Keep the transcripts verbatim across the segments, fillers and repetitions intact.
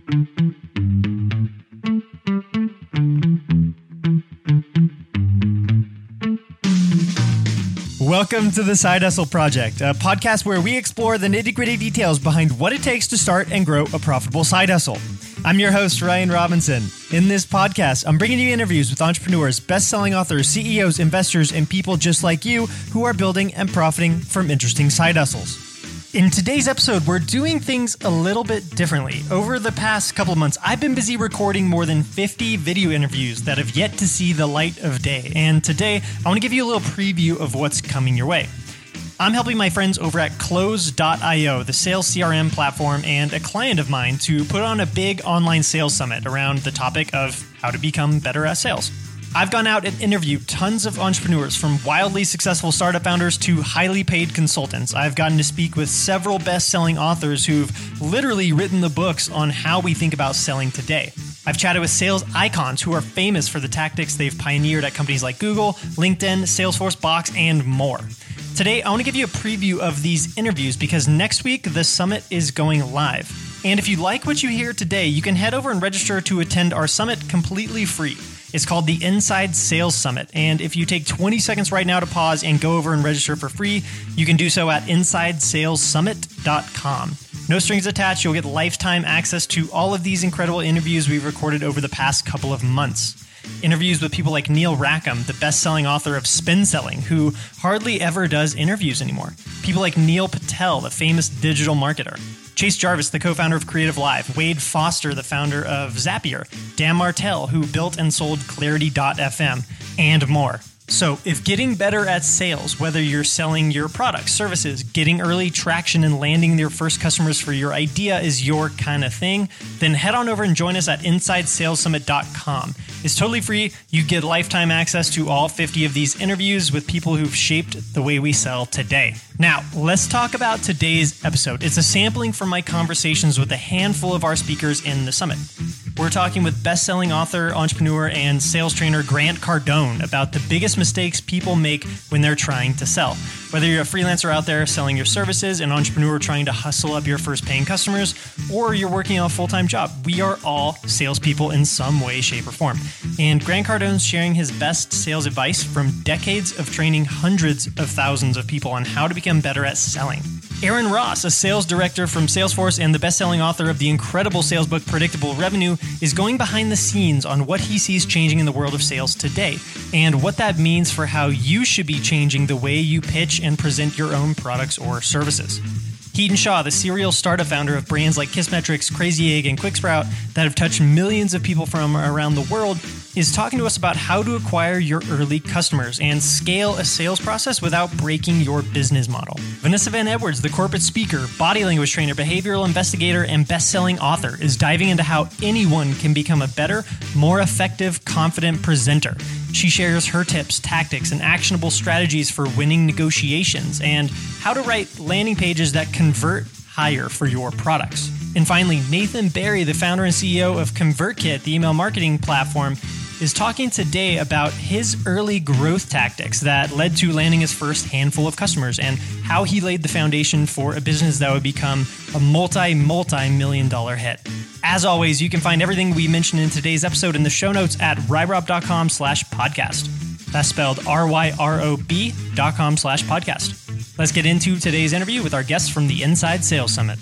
Welcome to the Side Hustle Project, a podcast where we explore the nitty-gritty details behind what it takes to start and grow a profitable side hustle. I'm your host, Ryan Robinson. In this podcast, I'm bringing you interviews with entrepreneurs, best-selling authors, C E Os, investors, and people just like you who are building and profiting from interesting side hustles. In today's episode, we're doing things a little bit differently. Over the past couple of months, I've been busy recording more than fifty video interviews that have yet to see the light of day. And today, I want to give you a little preview of what's coming your way. I'm helping my friends over at Close dot io, the sales C R M platform, and a client of mine to put on a big online sales summit around the topic of how to become better at sales. I've gone out and interviewed tons of entrepreneurs, from wildly successful startup founders to highly paid consultants. I've gotten to speak with several best-selling authors who've literally written the books on how we think about selling today. I've chatted with sales icons who are famous for the tactics they've pioneered at companies like Google, LinkedIn, Salesforce, Box, and more. Today, I want to give you a preview of these interviews because next week, the summit is going live. And if you like what you hear today, you can head over and register to attend our summit completely free. It's called the Inside Sales Summit. And if you take twenty seconds right now to pause and go over and register for free, you can do so at inside sales summit dot com. No strings attached. You'll get lifetime access to all of these incredible interviews we've recorded over the past couple of months. Interviews with people like Neil Rackham, the best-selling author of Spin Selling, who hardly ever does interviews anymore. People like Neil Patel, the famous digital marketer. Chase Jarvis, the co-founder of Creative Live. Wade Foster, the founder of Zapier. Dan Martell, who built and sold Clarity dot f m, and more. So if getting better at sales, whether you're selling your products, services, getting early traction and landing your first customers for your idea is your kind of thing, then head on over and join us at inside sales summit dot com. It's totally free. You get lifetime access to all fifty of these interviews with people who've shaped the way we sell today. Now, let's talk about today's episode. It's a sampling from my conversations with a handful of our speakers in the summit. We're talking with best-selling author, entrepreneur, and sales trainer Grant Cardone about the biggest mistakes people make when they're trying to sell. Whether you're a freelancer out there selling your services, an entrepreneur trying to hustle up your first paying customers, or you're working on a full-time job, we are all salespeople in some way, shape, or form. And Grant Cardone's sharing his best sales advice from decades of training hundreds of thousands of people on how to become better at selling. Aaron Ross, a sales director from Salesforce and the best-selling author of the incredible sales book Predictable Revenue, is going behind the scenes on what he sees changing in the world of sales today and what that means for how you should be changing the way you pitch and present your own products or services. Keaton Shaw, the serial startup founder of brands like Kissmetrics, Crazy Egg, and QuickSprout that have touched millions of people from around the world, is talking to us about how to acquire your early customers and scale a sales process without breaking your business model. Vanessa Van Edwards, the corporate speaker, body language trainer, behavioral investigator, and best-selling author, is diving into how anyone can become a better, more effective, confident presenter. She shares her tips, tactics, and actionable strategies for winning negotiations and how to write landing pages that convert higher for your products. And finally, Nathan Barry, the founder and C E O of ConvertKit, the email marketing platform, is talking today about his early growth tactics that led to landing his first handful of customers and how he laid the foundation for a business that would become a multi, multi-million dollar hit. As always, you can find everything we mentioned in today's episode in the show notes at ryrob.com slash podcast. That's spelled R-Y-R-O-B dot com slash podcast. Let's get into today's interview with our guests from the Inside Sales Summit.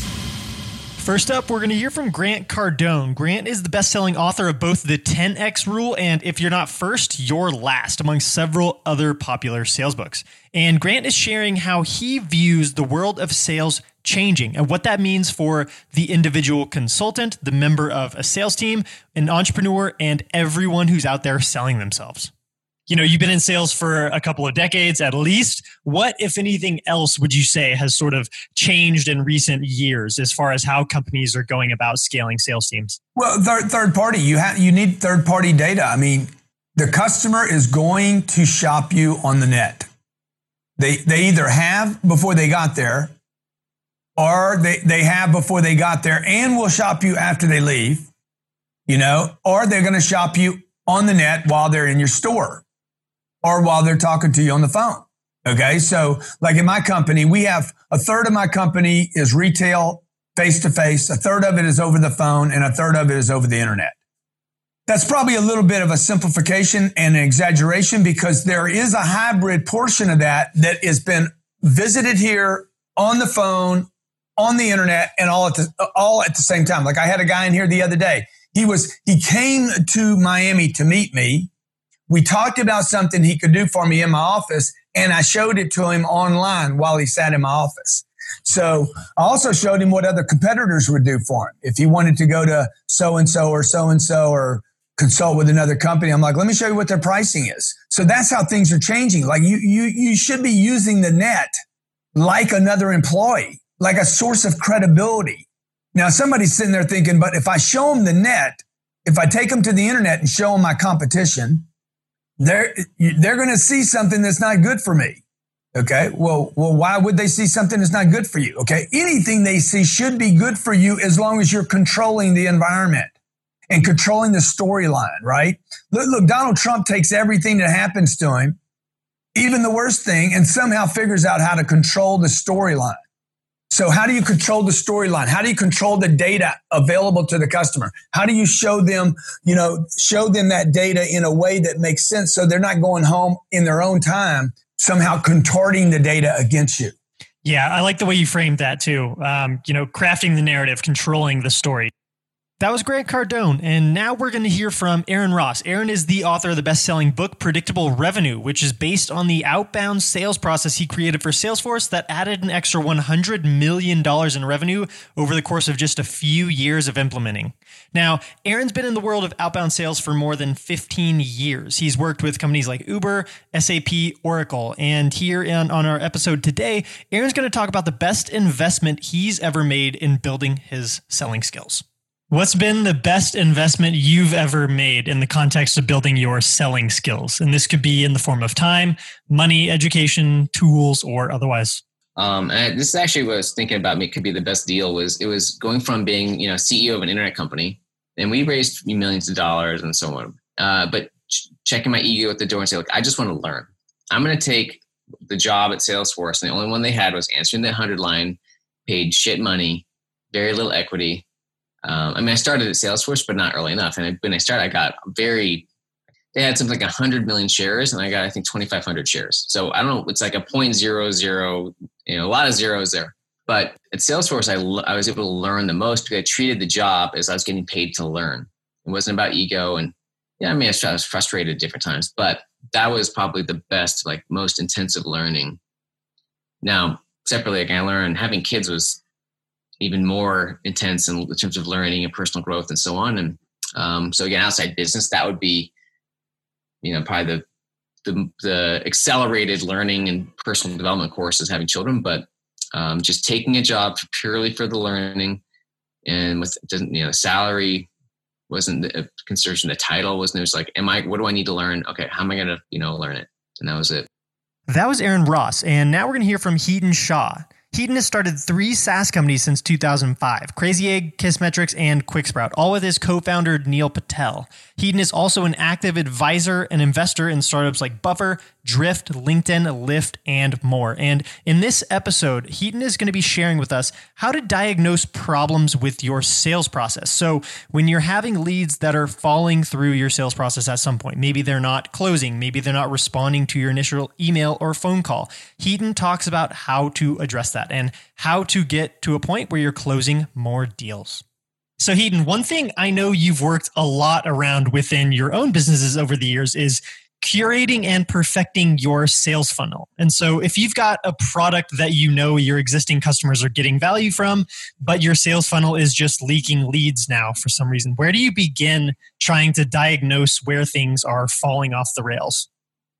First up, we're going to hear from Grant Cardone. Grant is the best-selling author of both the ten X Rule and If You're Not First, You're Last, among several other popular sales books. And Grant is sharing how he views the world of sales changing and what that means for the individual consultant, the member of a sales team, an entrepreneur, and everyone who's out there selling themselves. You know, you've been in sales for a couple of decades at least. What, if anything else, would you say has sort of changed in recent years as far as how companies are going about scaling sales teams? Well, third, third party, you have you need third party data. I mean, the customer is going to shop you on the net. They they either have before they got there, or they, they have before they got there and will shop you after they leave, you know, or they're going to shop you on the net while they're in your store, or while they're talking to you on the phone. Okay. So like in my company, we have a third of my company is retail, face-to-face, a third of it is over the phone, and a third of it is over the internet. That's probably a little bit of a simplification and an exaggeration because there is a hybrid portion of that that has been visited here on the phone, on the internet, and all at the, all at the same time. Like I had a guy in here the other day. He was, he came to Miami to meet me. We talked about something he could do for me in my office, and I showed it to him online while he sat in my office. So I also showed him what other competitors would do for him. If he wanted to go to so-and-so or so-and-so or consult with another company, I'm like, let me show you what their pricing is. So that's how things are changing. Like you, you, you should be using the net like another employee, like a source of credibility. Now, somebody's sitting there thinking, but if I show them the net, if I take them to the internet and show them my competition, they're, they're going to see something that's not good for me. Okay. Well, well, why would they see something that's not good for you? Okay. Anything they see should be good for you as long as you're controlling the environment and controlling the storyline, right? Look, look, Donald Trump takes everything that happens to him, even the worst thing, and somehow figures out how to control the storyline. So how do you control the storyline? How do you control the data available to the customer? How do you show them, you know, show them that data in a way that makes sense so they're not going home in their own time, somehow contorting the data against you? Yeah, I like the way you framed that too. Um, you know, crafting the narrative, controlling the story. That was Grant Cardone, and now we're going to hear from Aaron Ross. Aaron is the author of the best-selling book, Predictable Revenue, which is based on the outbound sales process he created for Salesforce that added an extra one hundred million dollars in revenue over the course of just a few years of implementing. Now, Aaron's been in the world of outbound sales for more than fifteen years. He's worked with companies like Uber, S A P, Oracle, and here in, on our episode today, Aaron's going to talk about the best investment he's ever made in building his selling skills. What's been the best investment you've ever made in the context of building your selling skills? And this could be in the form of time, money, education, tools, or otherwise. Um, and this is actually what I was thinking about. It could be the best deal was it was going from being, you know, C E O of an internet company, and we raised millions of dollars and so on. Uh, but ch- checking my ego at the door and say, look, I just want to learn. I'm going to take the job at Salesforce, and the only one they had was answering the hundred line, paid shit money, very little equity. Um, I mean, I started at Salesforce, but not early enough. And when I started, I got very, they had something like one hundred million shares, and I got, I think, twenty-five hundred shares. So I don't know, it's like a zero point zero zero, you know, a lot of zeros there. But at Salesforce, I, I was able to learn the most because I treated the job as I was getting paid to learn. It wasn't about ego. And yeah, I mean, I was frustrated at different times, but that was probably the best, like most intensive learning. Now, separately, like I learned having kids was even more intense in terms of learning and personal growth and so on. And um, so again, outside business, that would be, you know, probably the, the, the accelerated learning and personal development courses having children, but um, just taking a job purely for the learning and with, you know, salary wasn't a consideration. The title wasn't, it was like, am I, what do I need to learn? Okay. How am I going to, you know, learn it? And that was it. That was Aaron Ross. And now we're going to hear from Hiten Shah. Hiten has started three SaaS companies since two thousand five, Crazy Egg, Kissmetrics, and QuickSprout, all with his co-founder, Neil Patel. Hiten is also an active advisor and investor in startups like Buffer, Drift, LinkedIn, Lyft, and more. And in this episode, Hiten is going to be sharing with us how to diagnose problems with your sales process. So when you're having leads that are falling through your sales process at some point, maybe they're not closing, maybe they're not responding to your initial email or phone call, Hiten talks about how to address that and how to get to a point where you're closing more deals. So Hiten, one thing I know you've worked a lot around within your own businesses over the years is curating and perfecting your sales funnel. And so if you've got a product that you know your existing customers are getting value from, but your sales funnel is just leaking leads now for some reason, where do you begin trying to diagnose where things are falling off the rails?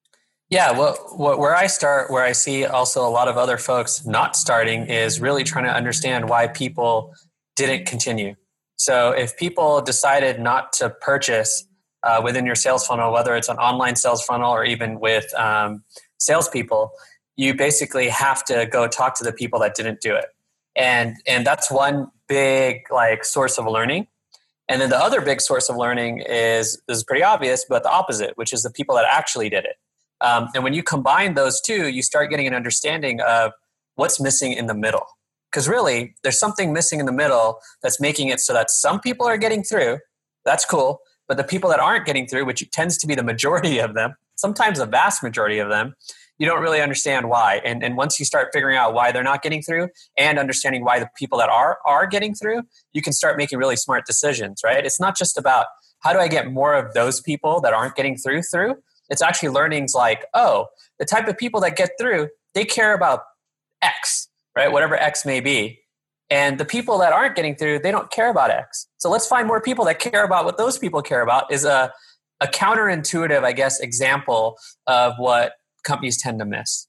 Yeah, well, where I start, where I see also a lot of other folks not starting is really trying to understand why people didn't continue. So if people decided not to purchase uh, within your sales funnel, whether it's an online sales funnel or even with um, salespeople, you basically have to go talk to the people that didn't do it. And and that's one big like source of learning. And then the other big source of learning is, this is pretty obvious, but the opposite, which is the people that actually did it. Um, and when you combine those two, you start getting an understanding of what's missing in the middle. Because really, there's something missing in the middle that's making it so that some people are getting through. That's cool. But the people that aren't getting through, which tends to be the majority of them, sometimes the vast majority of them, you don't really understand why. And, and once you start figuring out why they're not getting through and understanding why the people that are are getting through, you can start making really smart decisions, right? It's not just about how do I get more of those people that aren't getting through through. It's actually learnings like, oh, the type of people that get through, they care about X, right? Whatever X may be. And the people that aren't getting through, they don't care about X. So let's find more people that care about what those people care about is a, a counterintuitive, I guess, example of what companies tend to miss.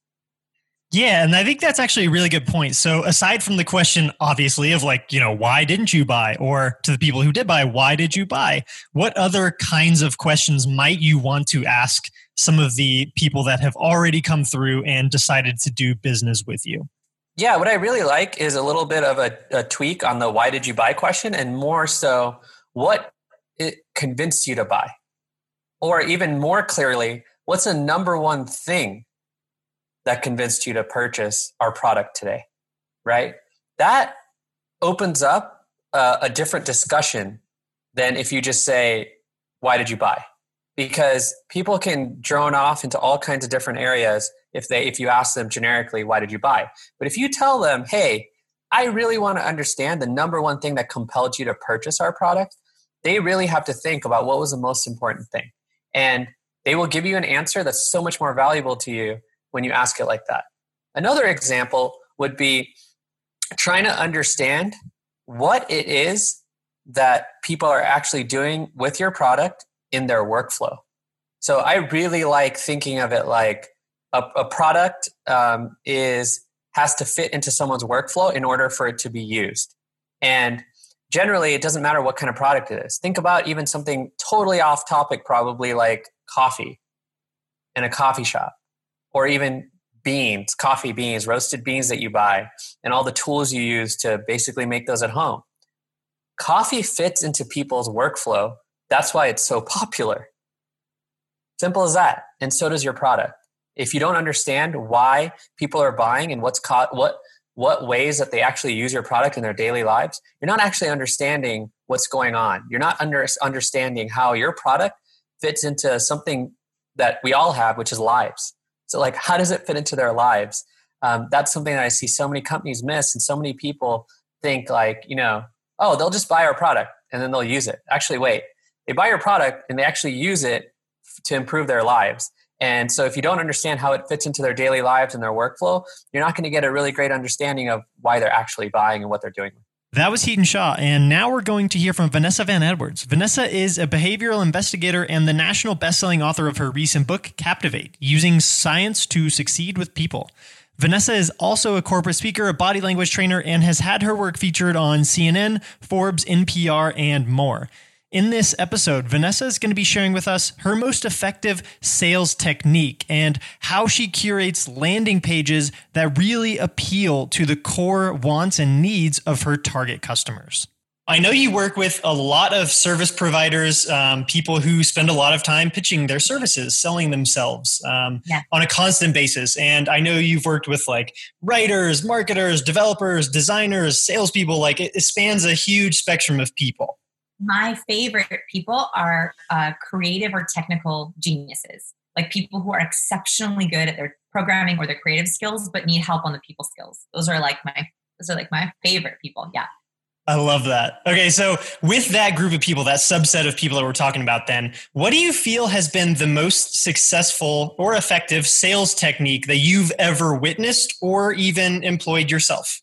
Yeah, and I think that's actually a really good point. So aside from the question, obviously, of like, you know, why didn't you buy? Or to the people who did buy, why did you buy? What other kinds of questions might you want to ask some of the people that have already come through and decided to do business with you? Yeah, what I really like is a little bit of a, a tweak on the why did you buy question, and more so what it convinced you to buy. Or even more clearly, what's the number one thing that convinced you to purchase our product today, right? That opens up uh, a different discussion than if you just say, why did you buy? Because people can drone off into all kinds of different areas if they if you ask them generically, why did you buy? But if you tell them, hey, I really want to understand the number one thing that compelled you to purchase our product, they really have to think about what was the most important thing. And they will give you an answer that's so much more valuable to you when you ask it like that. Another example would be trying to understand what it is that people are actually doing with your product in their workflow. So I really like thinking of it like a, a product um, is has to fit into someone's workflow in order for it to be used. And generally, it doesn't matter what kind of product it is. Think about even something totally off topic, probably like coffee in a coffee shop, or even beans, coffee beans, roasted beans that you buy, and all the tools you use to basically make those at home. Coffee fits into people's workflow. That's why it's so popular. Simple as that. And so does your product. If you don't understand why people are buying and what's co- what what ways that they actually use your product in their daily lives, you're not actually understanding what's going on. You're not under, understanding how your product fits into something that we all have, which is lives. So like, how does it fit into their lives? Um, that's something that I see so many companies miss, and so many people think like, you know, oh, they'll just buy our product and then they'll use it. Actually, wait, they buy your product and they actually use it to improve their lives. And so if you don't understand how it fits into their daily lives and their workflow, you're not going to get a really great understanding of why they're actually buying and what they're doing. That was Hiten Shah, and now we're going to hear from Vanessa Van Edwards. Vanessa is a behavioral investigator and the national best-selling author of her recent book, Captivate, Using Science to Succeed with People. Vanessa is also a corporate speaker, a body language trainer, and has had her work featured on C N N, Forbes, N P R, and more. In this episode, Vanessa is going to be sharing with us her most effective sales technique and how she curates landing pages that really appeal to the core wants and needs of her target customers. I know you work with a lot of service providers, um, people who spend a lot of time pitching their services, selling themselves um, yeah. on a constant basis. And I know you've worked with like writers, marketers, developers, designers, salespeople. Like it, it spans a huge spectrum of people. My favorite people are uh, creative or technical geniuses, like people who are exceptionally good at their programming or their creative skills, but need help on the people skills. Those are like my, those are like my favorite people. Yeah. I love that. Okay. So with that group of people, that subset of people that we're talking about, then what do you feel has been the most successful or effective sales technique that you've ever witnessed or even employed yourself?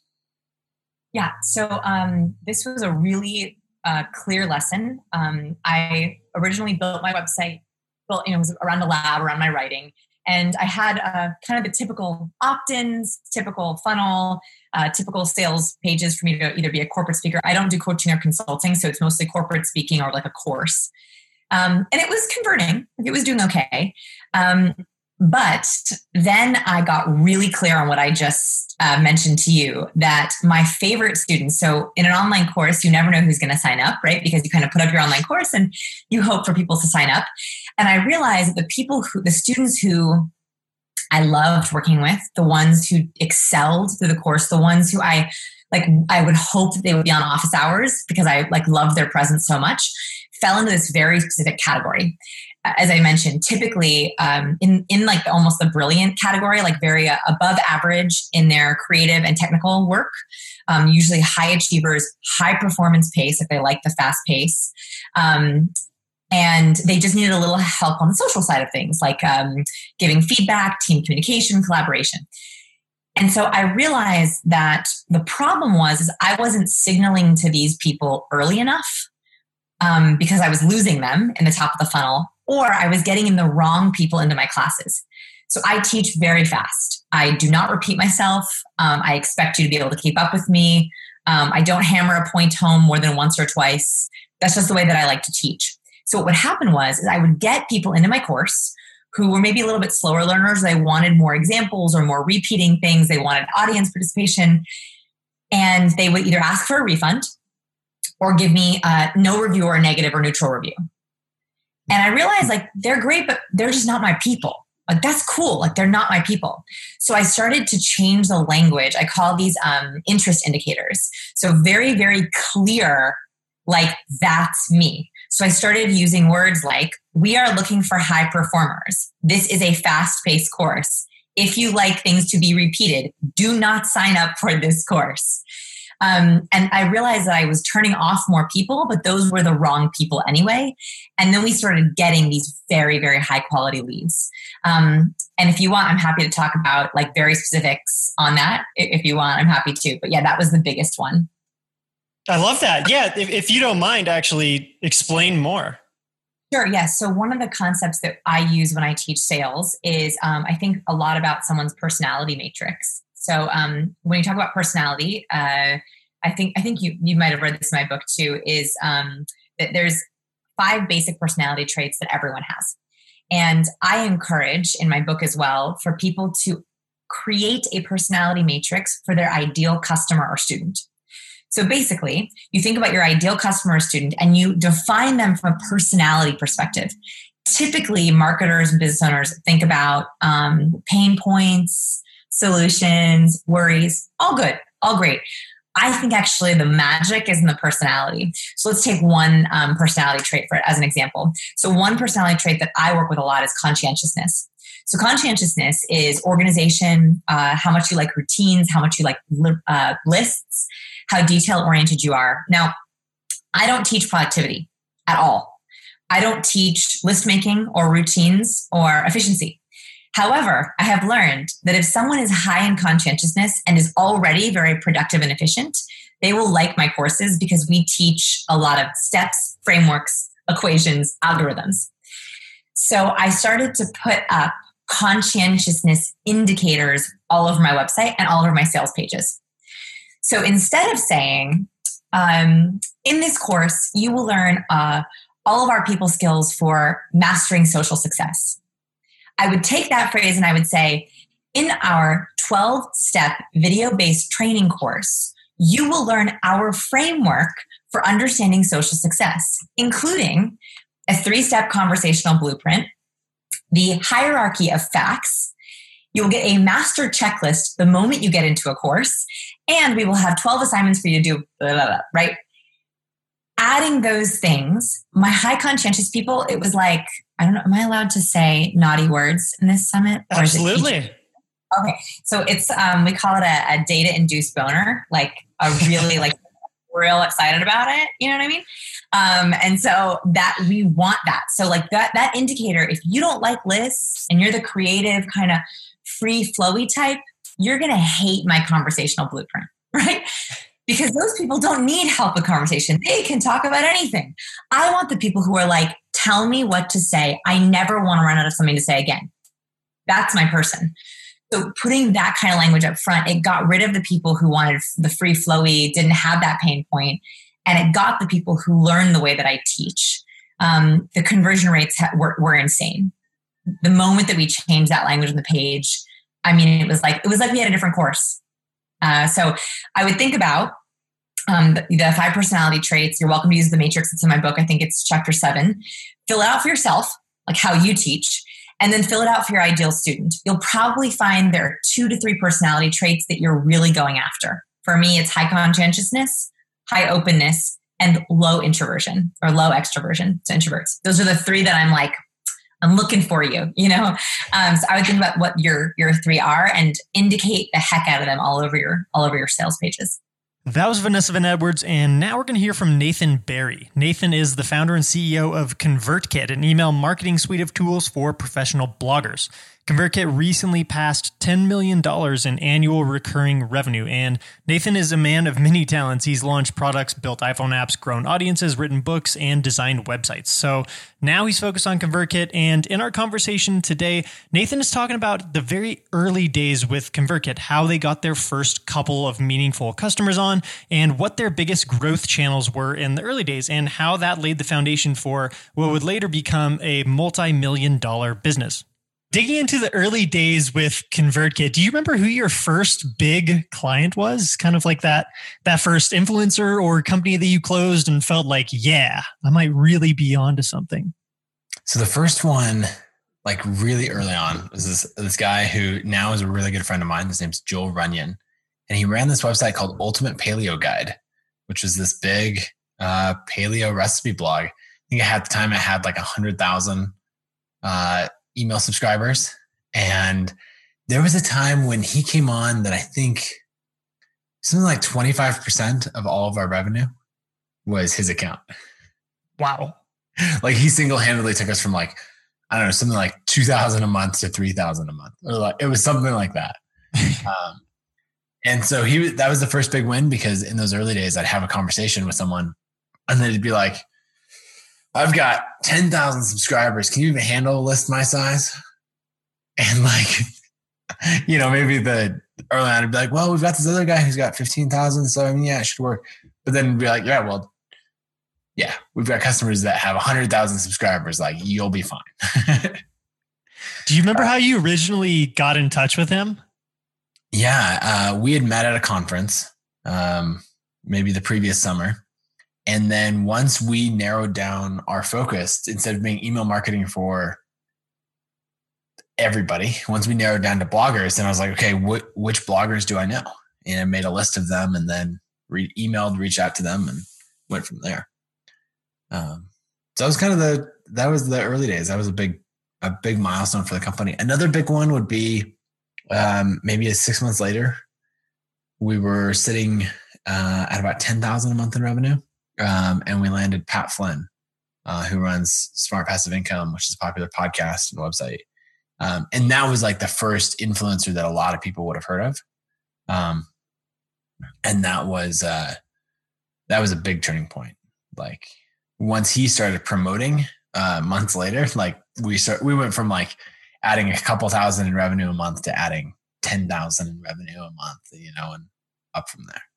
Yeah. So um, this was a really Uh, clear lesson. Um, I originally built my website, built, you know, it was around the lab, around my writing. And I had uh, kind of the typical opt-ins, typical funnel, uh, typical sales pages for me to either be a corporate speaker. I don't do coaching or consulting, so it's mostly corporate speaking or like a course. Um, and it was converting. It was doing okay. Um, but then I got really clear on what I just uh, mentioned to you, that my favorite students, so in an online course, you never know who's going to sign up, right? Because you kind of put up your online course and you hope for people to sign up. And I realized that the people who, the students who I loved working with, the ones who excelled through the course, the ones who I like I would hope that they would be on office hours because I like loved their presence so much, fell into this very specific category. As I mentioned, typically um, in, in like almost the brilliant category, like very uh, above average in their creative and technical work, um, usually high achievers, high performance pace, if they like the fast pace. Um, and they just needed a little help on the social side of things, like um, giving feedback, team communication, collaboration. And so I realized that the problem was is I wasn't signaling to these people early enough um, because I was losing them in the top of the funnel, or I was getting in the wrong people into my classes. So I teach very fast. I do not repeat myself. Um, I expect you to be able to keep up with me. Um, I don't hammer a point home more than once or twice. That's just the way that I like to teach. So what would happen was is I would get people into my course who were maybe a little bit slower learners. They wanted more examples or more repeating things. They wanted audience participation. And they would either ask for a refund or give me uh, no review or a negative or neutral review. And I realized like, they're great, but they're just not my people. Like, that's cool. Like, they're not my people. So I started to change the language. I call these um, interest indicators. So very, very clear, like, that's me. So I started using words like, we are looking for high performers. This is a fast-paced course. If you like things to be repeated, do not sign up for this course. Um, and I realized that I was turning off more people, but those were the wrong people anyway. And then we started getting these very, very high quality leads. Um, and if you want, I'm happy to talk about like very specifics on that. If you want, I'm happy to. But yeah, that was the biggest one. I love that. Yeah. If, if you don't mind, actually explain more. Sure. Yes. So one of the concepts that I use when I teach sales is um, I think a lot about someone's personality matrix. So um, when you talk about personality, uh, I think I think you you might have read this in my book too. Is um, that there's five basic personality traits that everyone has, and I encourage in my book as well for people to create a personality matrix for their ideal customer or student. So basically, you think about your ideal customer or student, and you define them from a personality perspective. Typically, marketers and business owners think about um, pain points, solutions, worries, all good, all great. I think actually the magic is in the personality. So let's take one um, personality trait for it as an example. So one personality trait that I work with a lot is conscientiousness. So conscientiousness is organization, uh, how much you like routines, how much you like uh, lists, how detail-oriented you are. Now, I don't teach productivity at all. I don't teach list making or routines or efficiency. However, I have learned that if someone is high in conscientiousness and is already very productive and efficient, they will like my courses because we teach a lot of steps, frameworks, equations, algorithms. So I started to put up conscientiousness indicators all over my website and all over my sales pages. So instead of saying, um, in this course, you will learn uh, all of our people skills for mastering social success, I would take that phrase and I would say, in our twelve-step video-based training course, you will learn our framework for understanding social success, including a three-step conversational blueprint, the hierarchy of facts. You'll get a master checklist the moment you get into a course, and we will have twelve assignments for you to do, blah, blah, blah, right? Adding those things, my high conscientious people, it was like, I don't know, am I allowed to say naughty words in this summit? Absolutely. Okay. So it's, um, we call it a, a data-induced boner, like a really like real excited about it. You know what I mean? Um, and so that we want that. So like that, that indicator, if you don't like lists and you're the creative kind of free flowy type, you're going to hate my conversational blueprint, right? Because those people don't need help with conversation. They can talk about anything. I want the people who are like, tell me what to say. I never want to run out of something to say again. That's my person. So putting that kind of language up front, it got rid of the people who wanted the free flowy, didn't have that pain point, and it got the people who learn the way that I teach. Um, the conversion rates ha- were, were insane. The moment that we changed that language on the page, I mean, it was like it was like we had a different course. Uh, so I would think about um, the, the five personality traits. You're welcome to use the matrix. It's in my book. I think it's chapter seven. Fill it out for yourself, like how you teach, and then fill it out for your ideal student. You'll probably find there are two to three personality traits that you're really going after. For me, it's high conscientiousness, high openness, and low introversion or low extroversion to introverts. Those are the three that I'm like, I'm looking for you, you know? Um, so I would think about what your, your three are and indicate the heck out of them all over your, all over your sales pages. That was Vanessa Van Edwards, and now we're going to hear from Nathan Barry. Nathan is the founder and C E O of ConvertKit, an email marketing suite of tools for professional bloggers. ConvertKit recently passed ten million dollars in annual recurring revenue, and Nathan is a man of many talents. He's launched products, built iPhone apps, grown audiences, written books, and designed websites. So now he's focused on ConvertKit, and in our conversation today, Nathan is talking about the very early days with ConvertKit, how they got their first couple of meaningful customers on, and what their biggest growth channels were in the early days, and how that laid the foundation for what would later become a multi-million dollar business. Digging into the early days with ConvertKit, do you remember who your first big client was? Kind of like that, that first influencer or company that you closed and felt like, yeah, I might really be onto something. So the first one, like really early on, was this, this guy who now is a really good friend of mine. His name's Joel Runyon. And he ran this website called Ultimate Paleo Guide, which was this big uh, paleo recipe blog. I think at the time it had like one hundred thousand uh, email subscribers. And there was a time when he came on that I think something like twenty-five percent of all of our revenue was his account. Wow. Like he single-handedly took us from like, I don't know, something like two thousand a month to three thousand a month. Or like, it was something like that. um, and so he, that was the first big win, because in those early days, I'd have a conversation with someone and they'd be like, I've got ten thousand subscribers. Can you even handle a list my size? And like, you know, maybe the early on I'd be like, well, we've got this other guy who's got fifteen thousand. So I mean, yeah, it should work. But then it'd be like, yeah, well, yeah, we've got customers that have one hundred thousand subscribers. Like, you'll be fine. Do you remember how you originally got in touch with him? Yeah, uh, we had met at a conference, um, maybe the previous summer. And then once we narrowed down our focus, instead of being email marketing for everybody, once we narrowed down to bloggers, then I was like, okay, wh- which bloggers do I know? And I made a list of them and then re- emailed, reached out to them and went from there. Um, so that was kind of the, that was the early days. That was a big, a big milestone for the company. Another big one would be um, maybe six months later, we were sitting uh, at about ten thousand a month in revenue. Um, and we landed Pat Flynn, uh, who runs Smart Passive Income, which is a popular podcast and website. Um, and that was like the first influencer that a lot of people would have heard of. Um, and that was, uh, that was a big turning point. Like once he started promoting, uh, months later, like we start, we went from like adding a couple thousand in revenue a month to adding ten thousand in revenue a month, you know, and up from there.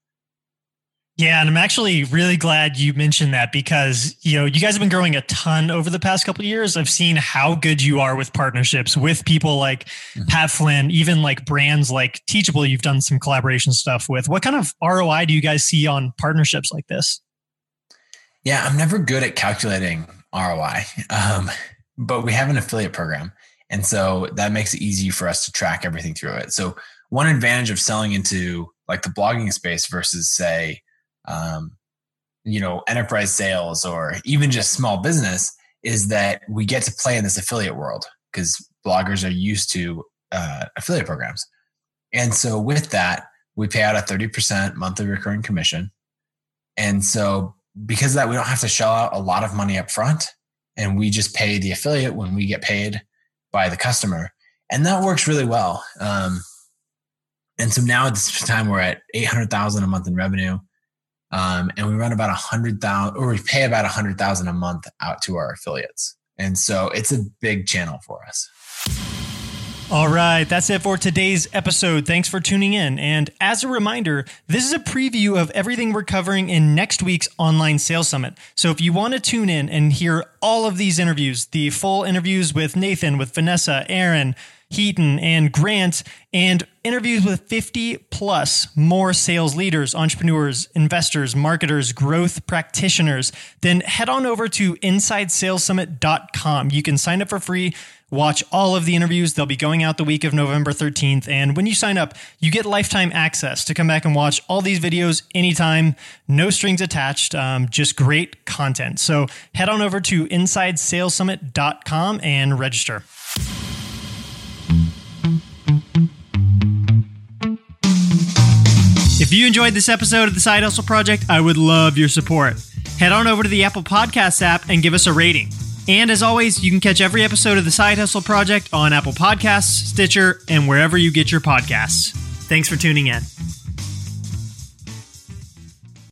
Yeah, and I'm actually really glad you mentioned that, because, you know, you guys have been growing a ton over the past couple of years. I've seen how good you are with partnerships with people like mm-hmm. Pat Flynn, even like brands like Teachable, you've done some collaboration stuff with. What kind of R O I do you guys see on partnerships like this? Yeah, I'm never good at calculating R O I, um, but we have an affiliate program. And so that makes it easy for us to track everything through it. So one advantage of selling into like the blogging space versus say, Um, you know, enterprise sales or even just small business is that we get to play in this affiliate world because bloggers are used to uh, affiliate programs. And so with that, we pay out a thirty percent monthly recurring commission. And so because of that, we don't have to shell out a lot of money up front, and we just pay the affiliate when we get paid by the customer. And that works really well. Um, and so now at this time, we're at eight hundred thousand a month in revenue. Um, and we run about a hundred thousand, or we pay about a hundred thousand a month out to our affiliates. And so it's a big channel for us. All right, that's it for today's episode. Thanks for tuning in. And as a reminder, this is a preview of everything we're covering in next week's Online Sales Summit. So if you want to tune in and hear all of these interviews, the full interviews with Nathan, with Vanessa, Aaron, Heaton, and Grant, and interviews with fifty plus more sales leaders, entrepreneurs, investors, marketers, growth practitioners, then head on over to inside sales summit dot com. You can sign up for free, watch all of the interviews. They'll be going out the week of November thirteenth. And when you sign up, you get lifetime access to come back and watch all these videos anytime, no strings attached, um, just great content. So head on over to inside sales summit dot com and register. If you enjoyed this episode of the Side Hustle Project, I would love your support. Head on over to the Apple Podcasts app and give us a rating. And as always, you can catch every episode of the Side Hustle Project on Apple Podcasts, Stitcher, and wherever you get your podcasts. Thanks for tuning in.